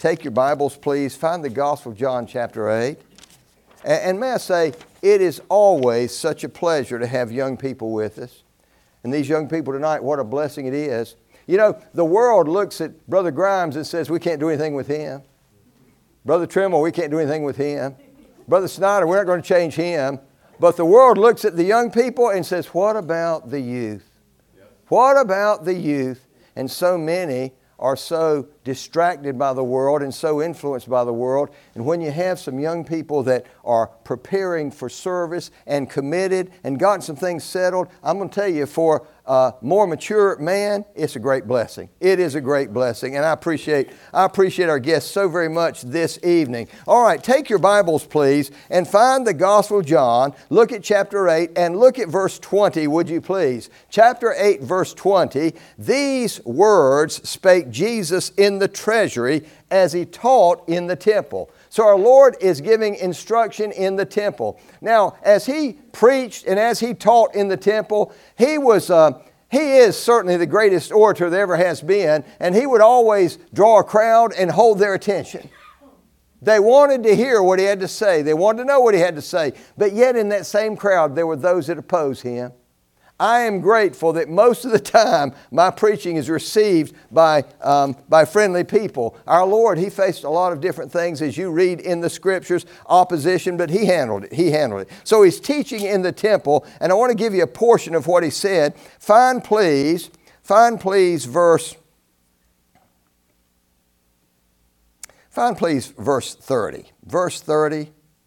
take your Bibles, please. Find the Gospel of John chapter 8. And may I say, it is always such a pleasure to have young people with us. And these young people tonight, what a blessing it is. You know, the world looks at Brother Grimes and says, we can't do anything with him. Brother Trimble, we can't do anything with him. Brother Snyder, we're not going to change him. But the world looks at the young people and says, what about the youth? What about the youth? And so many are so distracted by the world and so influenced by the world. And when you have some young people that are preparing for service and committed and gotten some things settled, I'm going to tell you, for a more mature man, it's a great blessing. It is a great blessing, and I appreciate our guests so very much this evening. All right, take your Bibles, please, and find the Gospel of John. Look at chapter 8 and look at verse 20, would you please? Chapter 8, verse 20, these words spake Jesus in the treasury as He taught in the temple. So our Lord is giving instruction in the temple. Now, as He preached and as He taught in the temple, He is certainly the greatest orator there ever has been, and He would always draw a crowd and hold their attention. They wanted to hear what He had to say. They wanted to know what He had to say. But yet in that same crowd, there were those that opposed Him. I am grateful that most of the time my preaching is received by friendly people. Our Lord, He faced a lot of different things as you read in the Scriptures, opposition, but He handled it. He handled it. So He's teaching in the temple, and I want to give you a portion of what He said. Find please verse 30. Verse 30.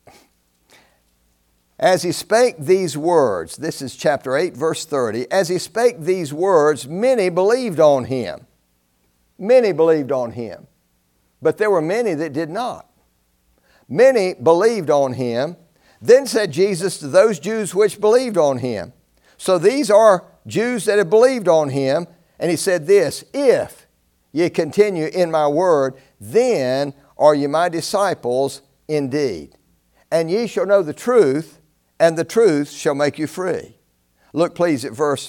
As He spake these words, this is chapter 8, verse 30. As He spake these words, many believed on Him. Many believed on Him. But there were many that did not. Many believed on Him. Then said Jesus to those Jews which believed on Him. So these are Jews that have believed on Him. And He said this, if ye continue in my word, then are ye my disciples indeed. And ye shall know the truth, and the truth shall make you free. Look please at verse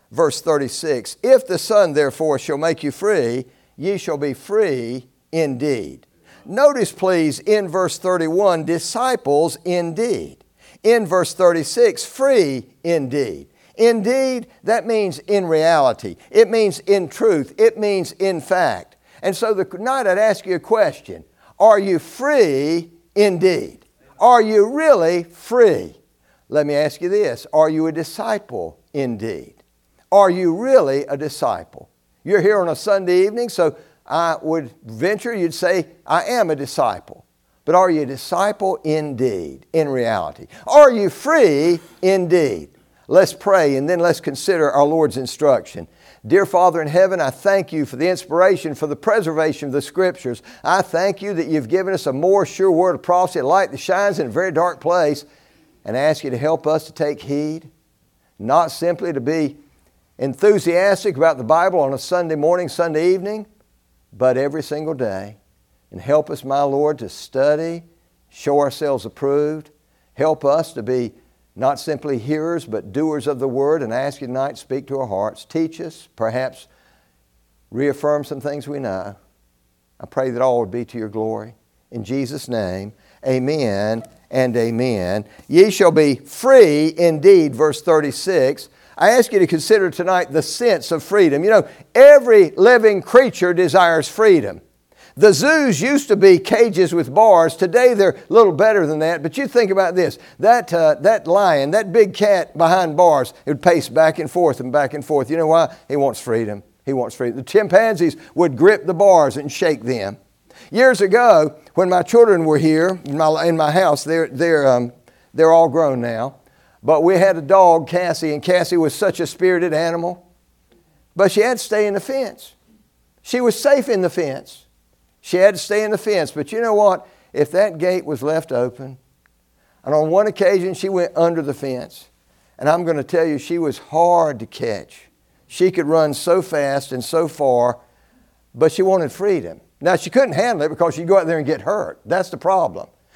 36. If the Son therefore shall make you free, ye shall be free indeed. Notice please in verse 31, disciples indeed. In verse 36, free indeed. Indeed, that means in reality. It means in truth. It means in fact. And so tonight I'd ask you a question. Are you free indeed? Are you really free? Let me ask you this. Are you a disciple indeed? Are you really a disciple? You're here on a Sunday evening, so I would venture you'd say, I am a disciple. But are you a disciple indeed, in reality? Are you free indeed? Let's pray and then let's consider our Lord's instruction. Dear Father in heaven, I thank You for the inspiration, for the preservation of the Scriptures. I thank You that You've given us a more sure word of prophecy, a light that shines in a very dark place, and I ask You to help us to take heed, not simply to be enthusiastic about the Bible on a Sunday morning, Sunday evening, but every single day. And help us, my Lord, to study, show ourselves approved. Help us to be not simply hearers, but doers of the Word. And I ask You tonight, speak to our hearts. Teach us, perhaps reaffirm some things we know. I pray that all would be to Your glory. In Jesus' name, amen and amen. Ye shall be free indeed, verse 36. I ask you to consider tonight the sense of freedom. You know, every living creature desires freedom. The zoos used to be cages with bars. Today they're a little better than that. But you think about this. That lion, that big cat behind bars, it would pace back and forth and back and forth. You know why? He wants freedom. He wants freedom. The chimpanzees would grip the bars and shake them. Years ago, when my children were here in my house, they're all grown now. But we had a dog, Cassie, and Cassie was such a spirited animal. But she had to stay in the fence. She was safe in the fence. She had to stay in the fence. But you know what? If that gate was left open, and on one occasion she went under the fence, and I'm going to tell you, she was hard to catch. She could run so fast and so far, but she wanted freedom. Now, she couldn't handle it because she'd go out there and get hurt. That's the problem.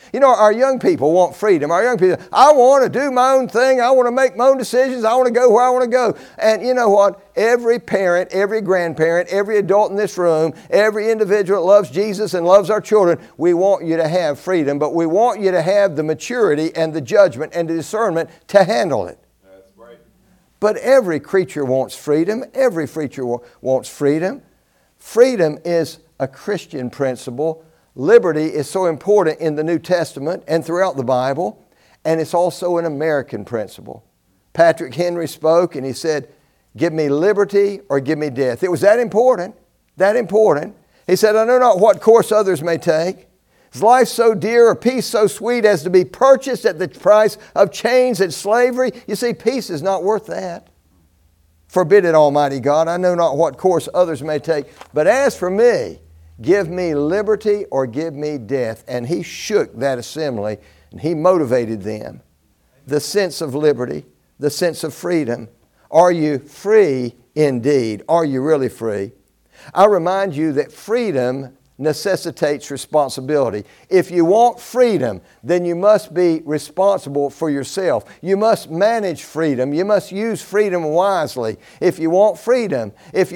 You know, our young people want freedom. Our young people, I want to do my own thing. I want to make my own decisions. I want to go where I want to go. And you know what? Every parent, every grandparent, every adult in this room, every individual that loves Jesus and loves our children, we want you to have freedom, but we want you to have the maturity and the judgment and the discernment to handle it. That's right. But every creature wants freedom. Every creature wants freedom. Freedom is a Christian principle. Liberty is so important in the New Testament and throughout the Bible, and it's also an American principle. Patrick Henry spoke and he said, give me liberty or give me death. It was that important, that important. He said, I know not what course others may take. Is life so dear or peace so sweet as to be purchased at the price of chains and slavery? You see, peace is not worth that. Forbid it, Almighty God. I know not what course others may take. But as for me, give me liberty or give me death. And he shook that assembly and he motivated them. The sense of liberty, the sense of freedom. Are you free indeed? Are you really free? I remind you that freedom necessitates responsibility. If you want freedom, then you must be responsible for yourself. You must manage freedom. You must use freedom wisely. If you want freedom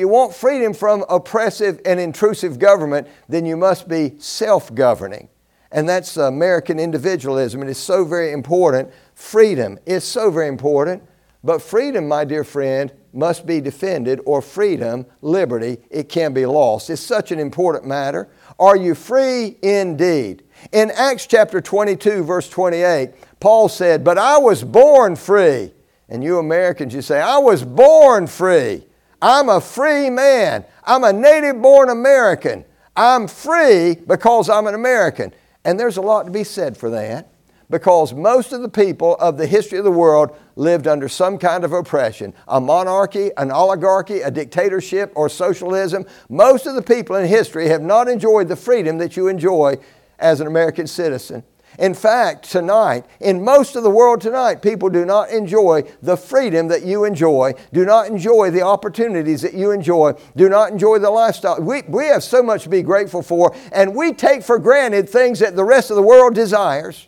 from oppressive and intrusive government, then you must be self-governing. And that's American individualism. It is so very important. Freedom is so very important. But freedom, my dear friend, must be defended, or freedom, liberty, it can be lost. It's such an important matter. Are you free indeed? In Acts chapter 22, verse 28, Paul said, but I was born free. And you Americans, you say, I was born free. I'm a free man. I'm a native-born American. I'm free because I'm an American. And there's a lot to be said for that, because most of the people of the history of the world lived under some kind of oppression, a monarchy, an oligarchy, a dictatorship, or socialism. Most of the people in history have not enjoyed the freedom that you enjoy as an American citizen. In fact, tonight, in most of the world tonight, people do not enjoy the freedom that you enjoy, do not enjoy the opportunities that you enjoy, do not enjoy the lifestyle. We have so much to be grateful for, and we take for granted things that the rest of the world desires.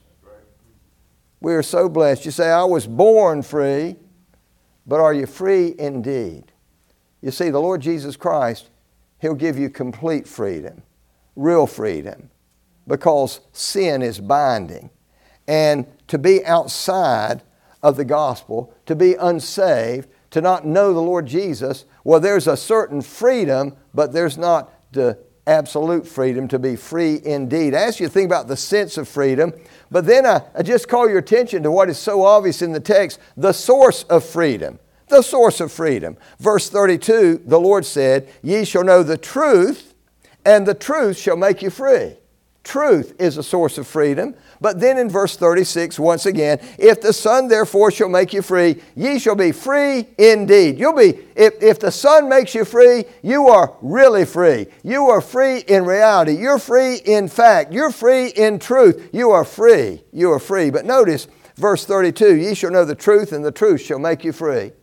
We are so blessed. You say, I was born free, but are you free indeed? You see, the Lord Jesus Christ, He'll give you complete freedom, real freedom, because sin is binding. And to be outside of the gospel, to be unsaved, to not know the Lord Jesus, well, there's a certain freedom, but there's not the absolute freedom to be free indeed. I ask you to think about the sense of freedom, but then I just call your attention to what is so obvious in the text, the source of freedom. The source of freedom. Verse 32, the Lord said, ye shall know the truth, and the truth shall make you free. Truth is a source of freedom. But then in verse 36, once again, if the Son therefore shall make you free, ye shall be free indeed. If the Son makes you free, you are really free. You are free in reality. You're free in fact. You're free in truth. You are free. You are free. But notice verse 32, ye shall know the truth, and the truth shall make you free.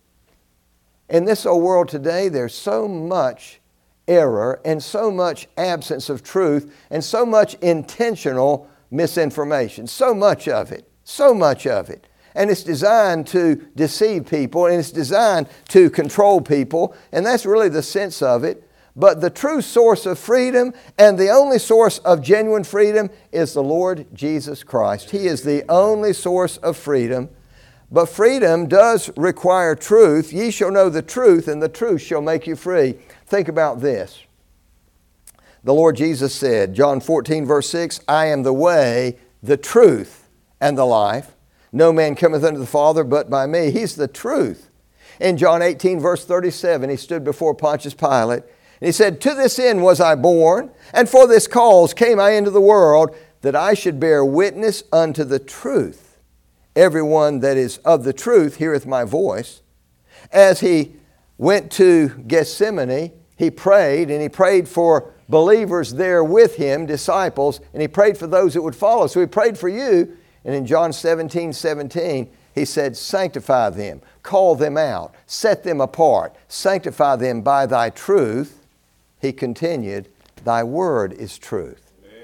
In this old world today, there's so much error and so much absence of truth and so much intentional misinformation. So much of it. So much of it. And it's designed to deceive people, and it's designed to control people, and that's really the sense of it. But the true source of freedom and the only source of genuine freedom is the Lord Jesus Christ. He is the only source of freedom. But freedom does require truth. Ye shall know the truth, and the truth shall make you free. Think about this. The Lord Jesus said, John 14, verse 6, I am the way, the truth, and the life. No man cometh unto the Father but by me. He's the truth. In John 18, verse 37, He stood before Pontius Pilate, and He said, to this end was I born, and for this cause came I into the world, that I should bear witness unto the truth. Everyone that is of the truth heareth my voice. As He went to Gethsemane, He prayed, and He prayed for believers there with Him, disciples, and He prayed for those that would follow. So He prayed for you, and in John 17:17, He said, sanctify them, call them out, set them apart, sanctify them by Thy truth. He continued, Thy word is truth. Amen.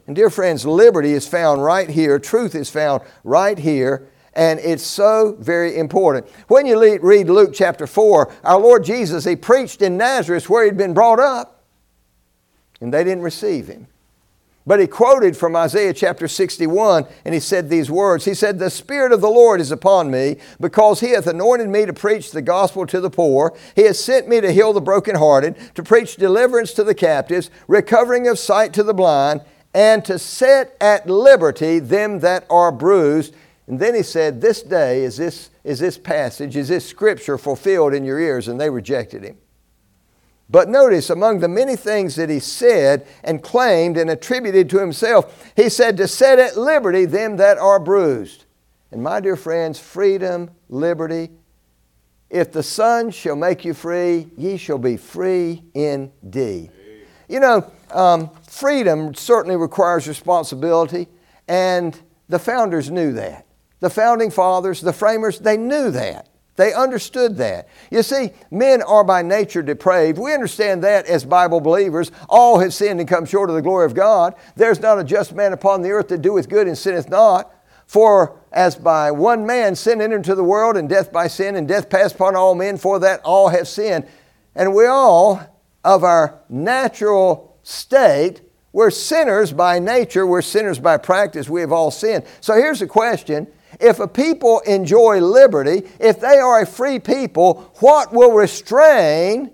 And dear friends, liberty is found right here. Truth is found right here. And it's so very important. When you read Luke chapter 4, our Lord Jesus, He preached in Nazareth where He'd been brought up. And they didn't receive Him. But He quoted from Isaiah chapter 61, and He said these words. He said, "The Spirit of the Lord is upon me, because He hath anointed me to preach the gospel to the poor. He has sent me to heal the brokenhearted, to preach deliverance to the captives, recovering of sight to the blind, and to set at liberty them that are bruised." And then He said, "This day is this passage, is this scripture fulfilled in your ears?" And they rejected Him. But notice, among the many things that He said and claimed and attributed to Himself, He said to set at liberty them that are bruised. And my dear friends, freedom, liberty, if the Son shall make you free, ye shall be free indeed. You know, freedom certainly requires responsibility, and the founders knew that. The founding fathers, the framers, they knew that. They understood that. You see, men are by nature depraved. We understand that as Bible believers. All have sinned and come short of the glory of God. There's not a just man upon the earth that doeth good and sinneth not. For as by one man sin entered into the world, and death by sin, and death passed upon all men, for that all have sinned. And we all, of our natural state, we're sinners by nature, we're sinners by practice, we have all sinned. So here's the question. If a people enjoy liberty, if they are a free people, what will restrain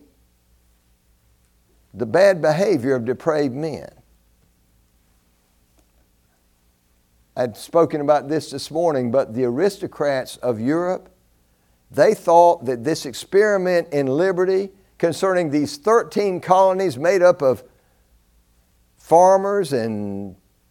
the bad behavior of depraved men? I'd spoken about this morning, but the aristocrats of Europe, they thought that this experiment in liberty concerning these 13 colonies made up of farmers and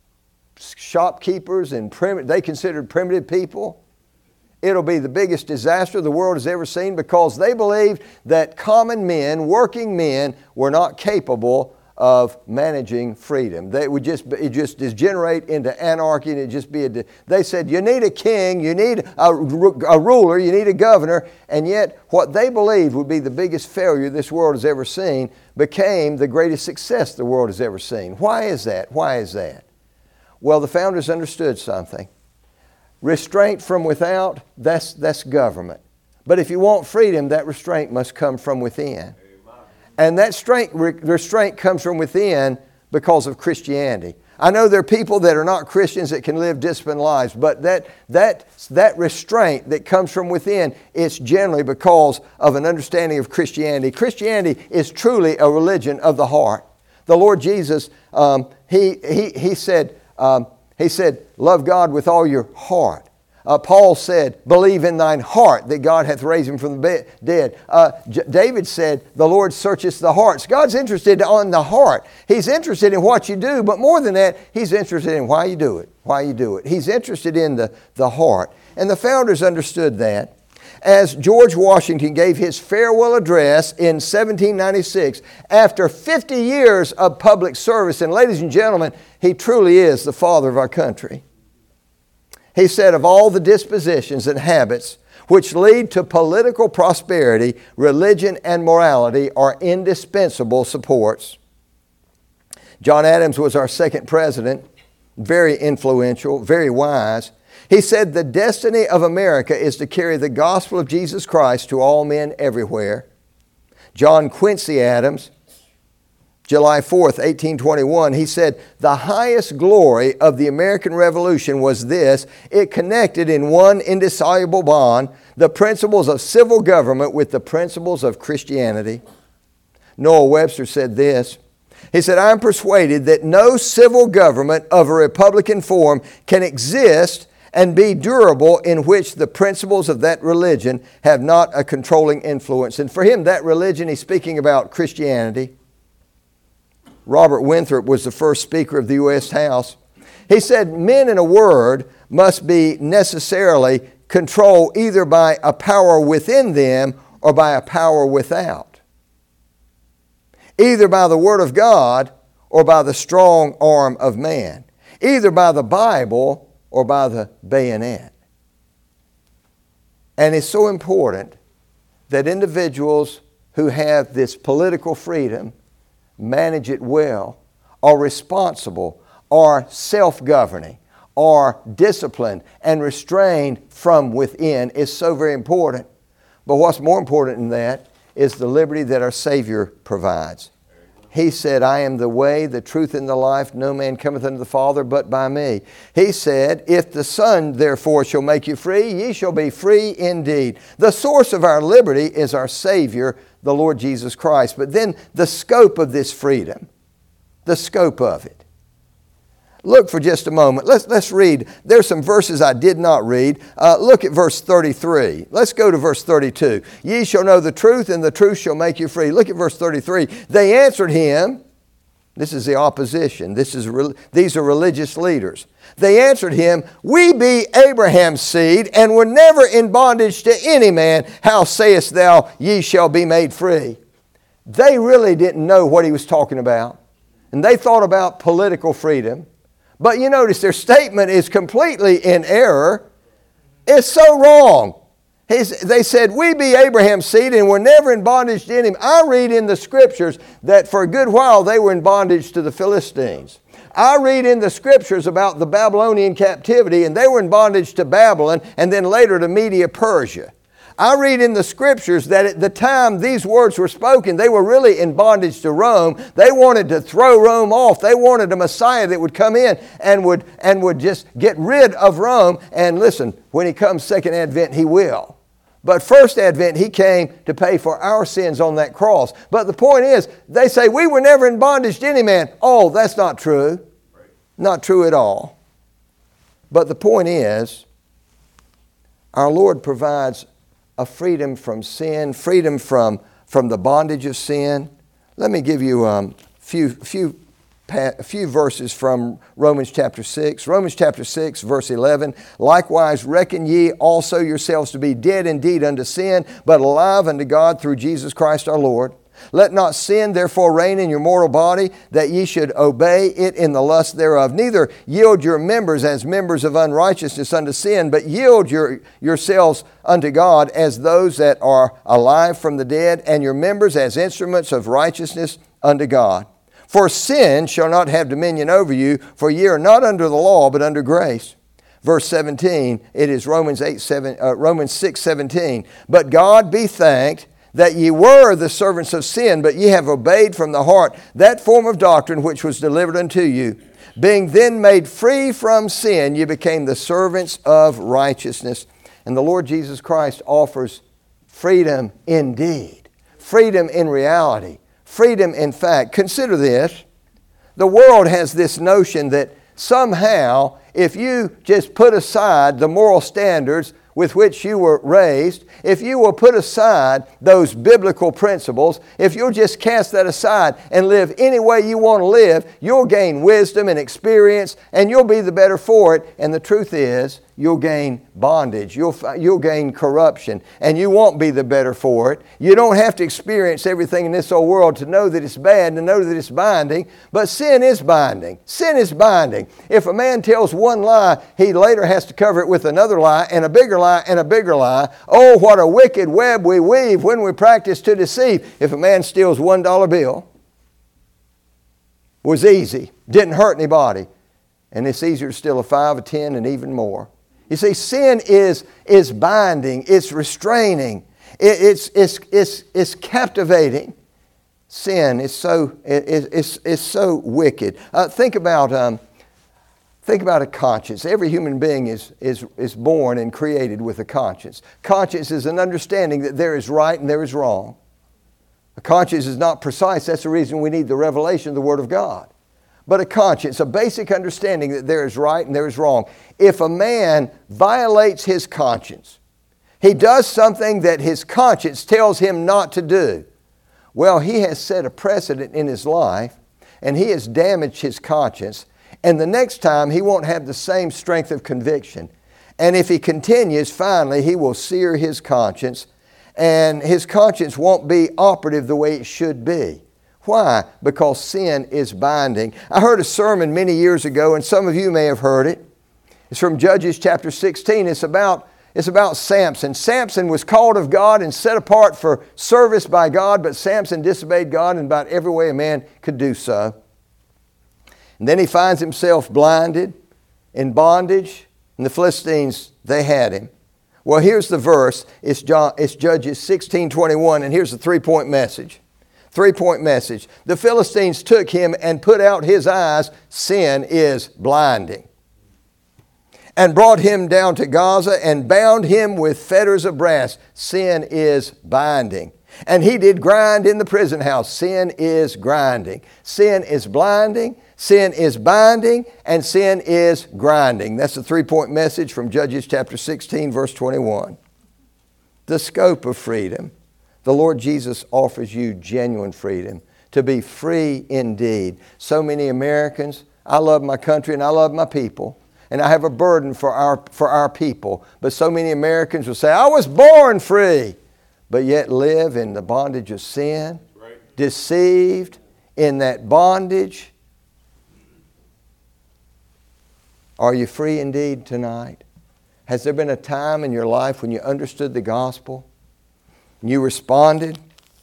shopkeepers and they considered primitive people. It'll be the biggest disaster the world has ever seen, because they believed that common men, working men, were not capable of managing freedom. It just degenerate into anarchy, and it'd just be they said, you need a king, you need a ruler, you need a governor, and yet what they believed would be the biggest failure this world has ever seen became the greatest success the world has ever seen. Why is that? Why is that? Well, the founders understood something. Restraint from without, that's government. But if you want freedom, that restraint must come from within. And that restraint comes from within because of Christianity. I know there are people that are not Christians that can live disciplined lives, but that restraint that comes from within, it's generally because of an understanding of Christianity. Christianity is truly a religion of the heart. The Lord Jesus, He said, love God with all your heart. Paul said, believe in thine heart that God hath raised Him from the dead. David said, the Lord searcheth the hearts. God's interested on the heart. He's interested in what you do, but more than that, He's interested in why you do it. Why you do it. He's interested in the heart. And the founders understood that. As George Washington gave his farewell address in 1796, after 50 years of public service, and ladies and gentlemen, he truly is the father of our country. He said, of all the dispositions and habits which lead to political prosperity, religion and morality are indispensable supports. John Adams was our second president, very influential, very wise. He said, the destiny of America is to carry the gospel of Jesus Christ to all men everywhere. John Quincy Adams, July 4th, 1821, he said, the highest glory of the American Revolution was this: it connected in one indissoluble bond the principles of civil government with the principles of Christianity. Noah Webster said this. He said, I am persuaded that no civil government of a republican form can exist and be durable in which the principles of that religion have not a controlling influence. And for him, that religion, he's speaking about Christianity. Robert Winthrop was the first Speaker of the U.S. House. He said, men in a word must be necessarily controlled either by a power within them or by a power without. Either by the Word of God or by the strong arm of man. Either by the Bible or by the bayonet. And it's so important that individuals who have this political freedom manage it well, are responsible, are self-governing, are disciplined and restrained from within is so very important. But what's more important than that is the liberty that our Savior provides. He said, I am the way, the truth, and the life. No man cometh unto the Father but by me. He said, if the Son therefore shall make you free, ye shall be free indeed. The source of our liberty is our Savior, the Lord Jesus Christ. But then the scope of this freedom, the scope of it. Look for just a moment. Let's read. There's some verses I did not read. Look at verse 33. Let's go to verse 32. Ye shall know the truth, and the truth shall make you free. Look at verse 33. They answered him. This is the opposition. These are religious leaders. They answered him, we be Abraham's seed, and were never in bondage to any man. How sayest thou, ye shall be made free? They really didn't know what he was talking about. And they thought about political freedom. But you notice their statement is completely in error. It's so wrong. They said, we be Abraham's seed and were never in bondage to any. I read in the Scriptures that for a good while they were in bondage to the Philistines. I read in the Scriptures about the Babylonian captivity, and they were in bondage to Babylon and then later to Media Persia. I read in the Scriptures that at the time these words were spoken, they were really in bondage to Rome. They wanted to throw Rome off. They wanted a Messiah that would come in and would just get rid of Rome. And listen, when He comes second advent, He will. But first advent, He came to pay for our sins on that cross. But the point is, they say, we were never in bondage to any man. Oh, that's not true. Not true at all. But the point is, our Lord provides a freedom from sin, freedom from the bondage of sin. Let me give you a few verses from Romans chapter 6. Romans chapter 6, verse 11. Likewise reckon ye also yourselves to be dead indeed unto sin, but alive unto God through Jesus Christ our Lord. Let not sin therefore reign in your mortal body, that ye should obey it in the lust thereof. Neither yield your members as members of unrighteousness unto sin, but yield yourselves unto God as those that are alive from the dead, and your members as instruments of righteousness unto God. For sin shall not have dominion over you, for ye are not under the law, but under grace. Verse 17, it is Romans 6:17. But God be thanked, that ye were the servants of sin, but ye have obeyed from the heart that form of doctrine which was delivered unto you. Being then made free from sin, ye became the servants of righteousness. And the Lord Jesus Christ offers freedom indeed, freedom in reality, freedom in fact. Consider this. The world has this notion that somehow, if you just put aside the moral standards with which you were raised, if you will put aside those biblical principles, if you'll just cast that aside and live any way you want to live, you'll gain wisdom and experience, and you'll be the better for it. And the truth is, you'll gain bondage, you'll gain corruption, and you won't be the better for it. You don't have to experience everything in this old world to know that it's bad and to know that it's binding, but sin is binding. Sin is binding. If a man tells one lie, he later has to cover it with another lie and a bigger lie and a bigger lie. Oh, what a wicked web we weave when we practice to deceive. If a man steals $1 bill, was easy, didn't hurt anybody, and it's easier to steal a 5, a 10, and even more. You see, sin is binding, it's restraining, it's captivating. Sin is so wicked. Think about a conscience. Every human being is born and created with a conscience. Conscience is an understanding that there is right and there is wrong. A conscience is not precise. That's the reason we need the revelation of the Word of God. But a conscience, a basic understanding that there is right and there is wrong. If a man violates his conscience, he does something that his conscience tells him not to do, well, he has set a precedent in his life, and he has damaged his conscience, and the next time he won't have the same strength of conviction. And if he continues, finally, he will sear his conscience, and his conscience won't be operative the way it should be. Why? Because sin is binding. I heard a sermon many years ago, and some of you may have heard it. It's from Judges chapter 16. It's about Samson. Samson was called of God and set apart for service by God, but Samson disobeyed God in about every way a man could do so. And then he finds himself blinded, in bondage, and the Philistines, they had him. Well, here's the verse. It's Judges 16:21, and here's the three-point message. Three-point message. The Philistines took him and put out his eyes. Sin is blinding. And brought him down to Gaza and bound him with fetters of brass. Sin is binding. And he did grind in the prison house. Sin is grinding. Sin is blinding. Sin is binding. And sin is grinding. That's the three-point message from Judges chapter 16, verse 21. The scope of freedom. The Lord Jesus offers you genuine freedom, to be free indeed. So many Americans, I love my country and I love my people, and I have a burden for our people. But so many Americans will say, I was born free, but yet live in the bondage of sin, deceived in that bondage. Are you free indeed tonight? Has there been a time in your life when you understood the gospel? You responded,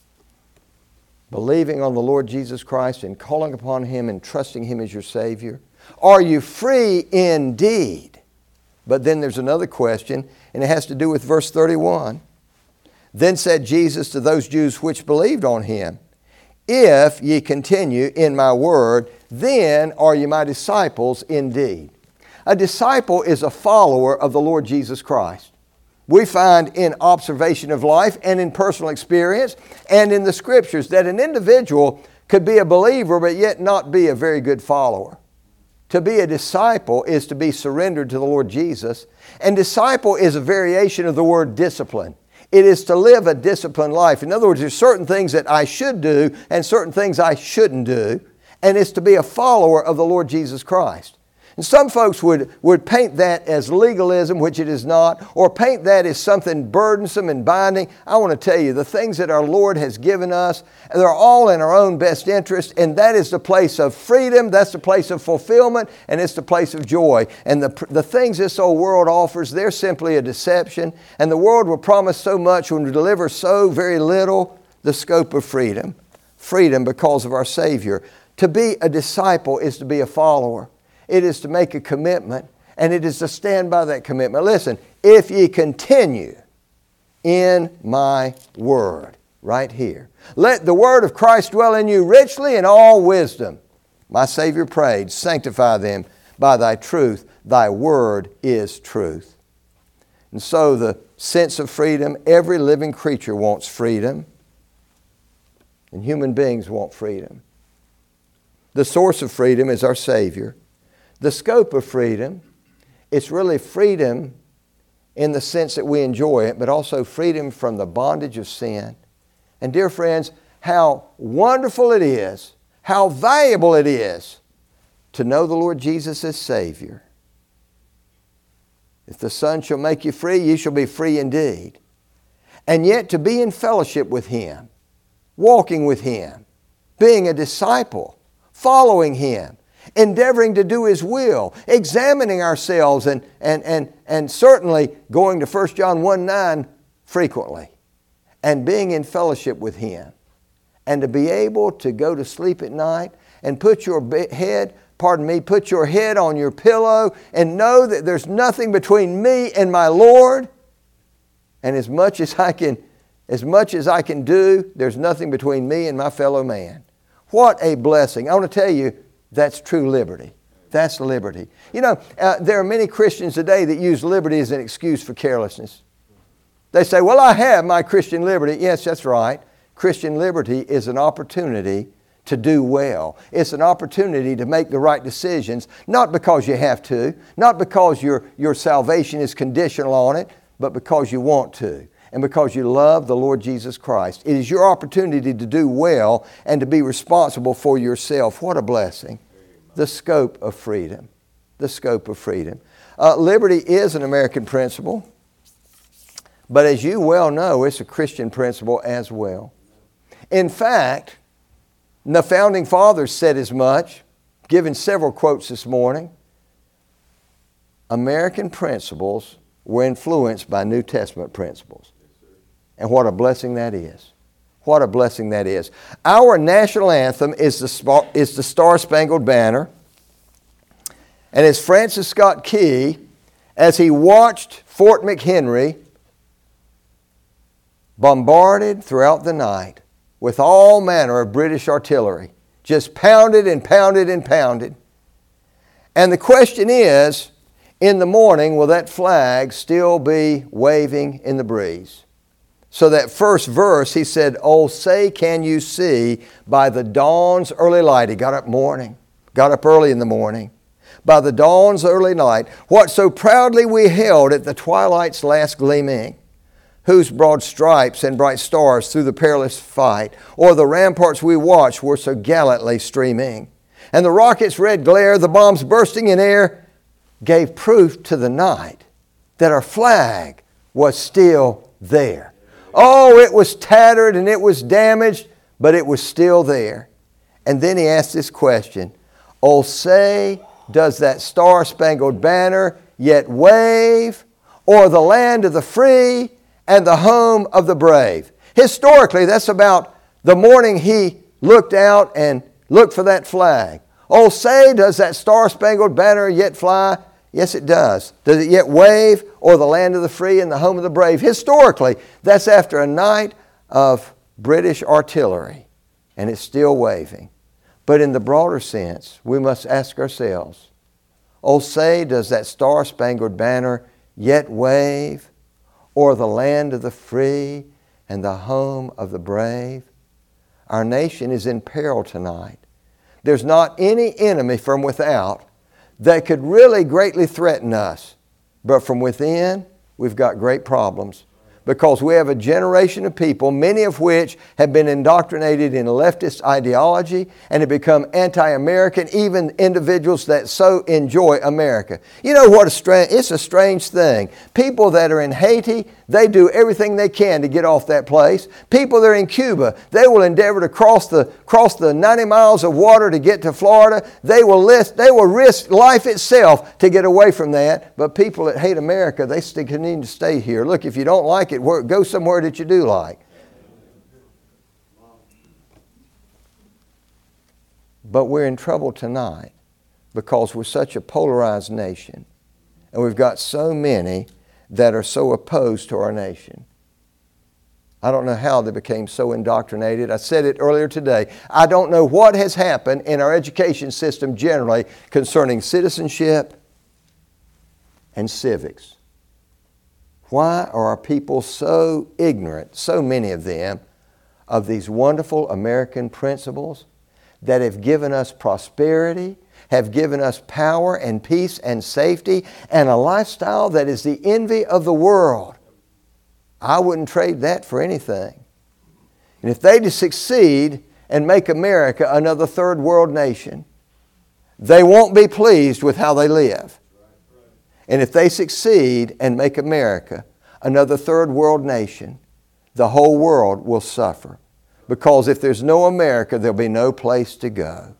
believing on the Lord Jesus Christ and calling upon Him and trusting Him as your Savior? Are you free indeed? But then there's another question, and it has to do with verse 31. Then said Jesus to those Jews which believed on Him, If ye continue in my word, then are ye my disciples indeed. A disciple is a follower of the Lord Jesus Christ. We find in observation of life and in personal experience and in the Scriptures that an individual could be a believer but yet not be a very good follower. To be a disciple is to be surrendered to the Lord Jesus, and disciple is a variation of the word discipline. It is to live a disciplined life. In other words, there's certain things that I should do and certain things I shouldn't do, and it's to be a follower of the Lord Jesus Christ. And some folks would paint that as legalism, which it is not, or paint that as something burdensome and binding. I want to tell you, the things that our Lord has given us, they're all in our own best interest, and that is the place of freedom, that's the place of fulfillment, and it's the place of joy. And the things this old world offers, they're simply a deception, and the world will promise so much when we deliver so very little. The scope of freedom. Freedom because of our Savior. To be a disciple is to be a follower. It is to make a commitment, and it is to stand by that commitment. Listen, if ye continue in my word, right here. Let the word of Christ dwell in you richly in all wisdom. My Savior prayed, sanctify them by thy truth. Thy word is truth. And so the sense of freedom, every living creature wants freedom, and human beings want freedom. The source of freedom is our Savior. The scope of freedom, it's really freedom in the sense that we enjoy it, but also freedom from the bondage of sin. And dear friends, how wonderful it is, how valuable it is to know the Lord Jesus as Savior. If the Son shall make you free, you shall be free indeed. And yet to be in fellowship with Him, walking with Him, being a disciple, following Him, endeavoring to do His will, examining ourselves, and certainly going to 1 John 1:9 frequently, and being in fellowship with Him, and to be able to go to sleep at night and put your head on your pillow and know that there's nothing between me and my Lord, and as much as I can do, there's nothing between me and my fellow man. What a blessing. I want to tell you, that's true liberty. That's liberty. You know, there are many Christians today that use liberty as an excuse for carelessness. They say, well, I have my Christian liberty. Yes, that's right. Christian liberty is an opportunity to do well. It's an opportunity to make the right decisions, not because you have to, not because your salvation is conditional on it, but because you want to, and because you love the Lord Jesus Christ. It is your opportunity to do well and to be responsible for yourself. What a blessing. The scope of freedom. The scope of freedom. Liberty is an American principle, but as you well know, it's a Christian principle as well. In fact, the Founding Fathers said as much, given several quotes this morning. American principles were influenced by New Testament principles. And what a blessing that is. What a blessing that is. Our national anthem is the Star-Spangled Banner. And as Francis Scott Key, as he watched Fort McHenry bombarded throughout the night with all manner of British artillery, just pounded and pounded and pounded. And the question is, in the morning, will that flag still be waving in the breeze? So that first verse, he said, "Oh, say can you see by the dawn's early light." He got up early in the morning. "By the dawn's early light, what so proudly we held at the twilight's last gleaming, whose broad stripes and bright stars through the perilous fight, o'er the ramparts we watched were so gallantly streaming. And the rocket's red glare, the bombs bursting in air, gave proof to the night that our flag was still there." Oh, it was tattered and it was damaged, but it was still there. And then he asked this question, "Oh, say, does that star-spangled banner yet wave o'er the land of the free and the home of the brave?" Historically, that's about the morning he looked out and looked for that flag. "Oh, say, does that star-spangled banner yet fly?" Yes, it does. Does it yet wave o'er the land of the free and the home of the brave? Historically, that's after a night of British artillery, and it's still waving. But in the broader sense, we must ask ourselves, oh, say, does that star-spangled banner yet wave o'er the land of the free and the home of the brave? Our nation is in peril tonight. There's not any enemy from without that could really greatly threaten us. But from within, we've got great problems. Because we have a generation of people, many of which have been indoctrinated in leftist ideology and have become anti-American, even individuals that so enjoy America. You know what? It's a strange thing. People that are in Haiti, they do everything they can to get off that place. People that are in Cuba, they will endeavor to cross the 90 miles of water to get to Florida. They will risk life itself to get away from that. But people that hate America, they continue to stay here. Look, if you don't like it, go somewhere that you do like. But we're in trouble tonight because we're such a polarized nation. And we've got so many that are so opposed to our nation. I don't know how they became so indoctrinated. I said it earlier today. I don't know what has happened in our education system generally concerning citizenship and civics. Why are our people so ignorant, so many of them, of these wonderful American principles that have given us prosperity, have given us power and peace and safety, and a lifestyle that is the envy of the world? I wouldn't trade that for anything. And if they succeed and make America another third world nation, they won't be pleased with how they live. And if they succeed and make America another third world nation, the whole world will suffer. Because if there's no America, there'll be no place to go.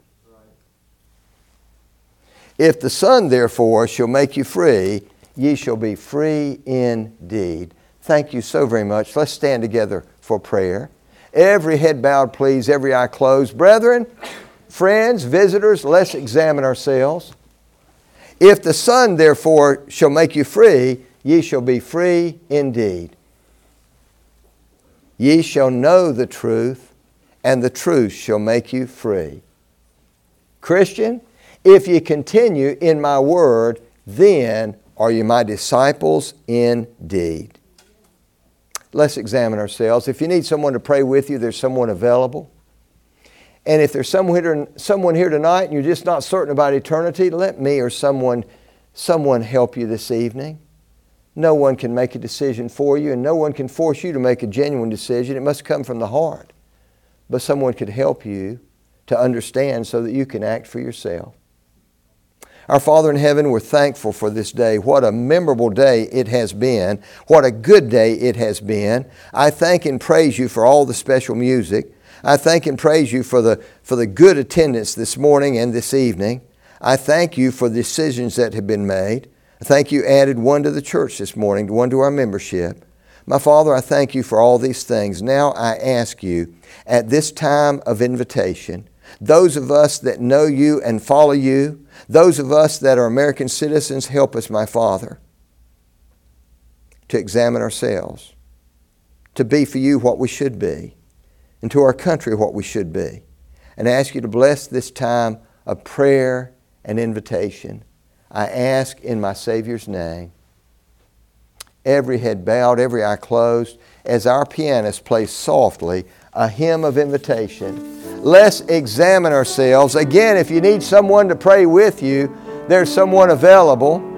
If the Son, therefore, shall make you free, ye shall be free indeed. Thank you so very much. Let's stand together for prayer. Every head bowed, please, every eye closed. Brethren, friends, visitors, let's examine ourselves. If the Son, therefore, shall make you free, ye shall be free indeed. Ye shall know the truth, and the truth shall make you free. Christian, if ye continue in my word, then are you my disciples indeed. Let's examine ourselves. If you need someone to pray with you, there's someone available. And if there's someone here tonight and you're just not certain about eternity, let me or someone help you this evening. No one can make a decision for you, and no one can force you to make a genuine decision. It must come from the heart. But someone could help you to understand so that you can act for yourself. Our Father in heaven, we're thankful for this day. What a memorable day it has been. What a good day it has been. I thank and praise you for all the special music. I thank and praise you for the good attendance this morning and this evening. I thank you for the decisions that have been made. I thank you added one to the church this morning, one to our membership. My Father, I thank you for all these things. Now I ask you, at this time of invitation, Those of us that know you and follow you, those of us that are American citizens, help us, my Father, to examine ourselves, to be for you what we should be, and to our country what we should be. And I ask you to bless this time of prayer and invitation. I ask in my Savior's name. Every head bowed, every eye closed, as our pianist plays softly a hymn of invitation. Let's examine ourselves. Again, if you need someone to pray with you, there's someone available.